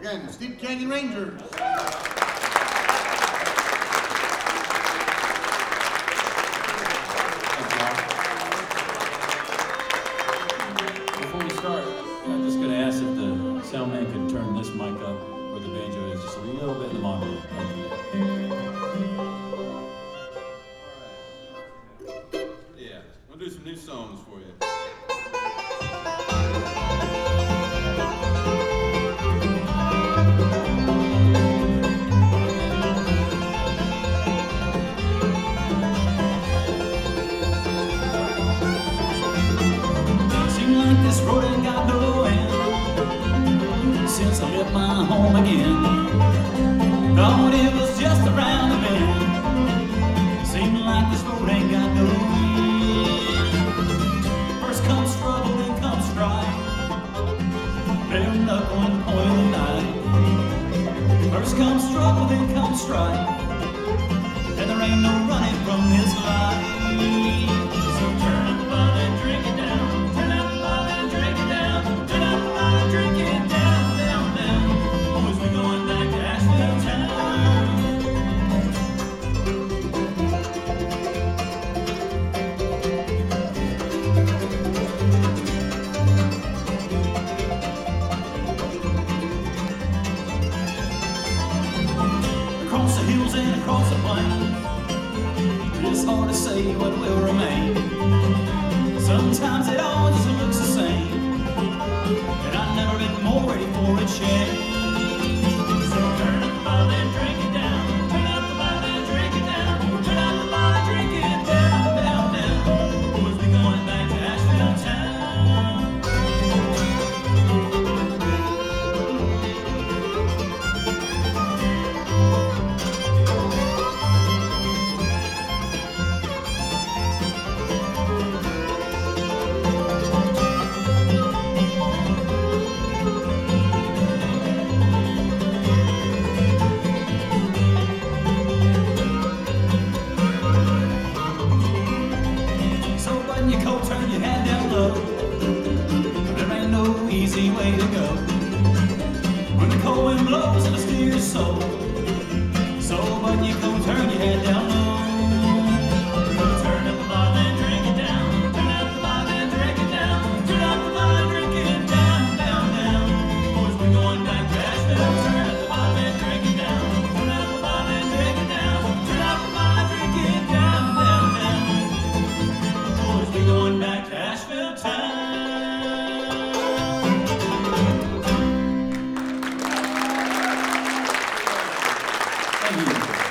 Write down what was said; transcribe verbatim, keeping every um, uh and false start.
again, Steep Canyon Rangers. Before we start, I'm just going to ask if the sound man could turn this mic up where the banjo is just a little bit in the monitor. Thank you. Yeah, we'll do some new songs for you. This road ain't got no end since I left my home again. Thought it was just around the bend. Seemed like this road ain't got no end. First comes struggle, then comes strife. Bare knuckle and point of the knife. First comes struggle, then comes strife. And there ain't no running from this life. So turn up the bottle and drink it down. Turn up the bottle and drink it down. Turn up the bottle and drink it down, down, down. Boys, we're going back to Asheville town. Across the hills and across the plains, it's hard to say what will remain. Sometimes it all just looks the same, and I've never been more ready for a change. So turn up the bottle and drink it down. Turn up the bottle and drink it down. Turn up the bottle and drink it down, down, down. Boys, we going back to Asheville town. Your coat, turn your head down low. There ain't no easy way to go when the cold wind blows and it steers your soul. So button your coat, turn your head down low. Turn up the bottle and drink it down. Turn up the bottle and drink it down. Turn up the bottle and drink it down, down, down. Boys, we're going back to Asheville. Turn up the bottle and drink it down. Turn up the bottle and drink it down. Turn up the bottle and drink it down, down, down. Boys, we're going back to Asheville town. Thank you.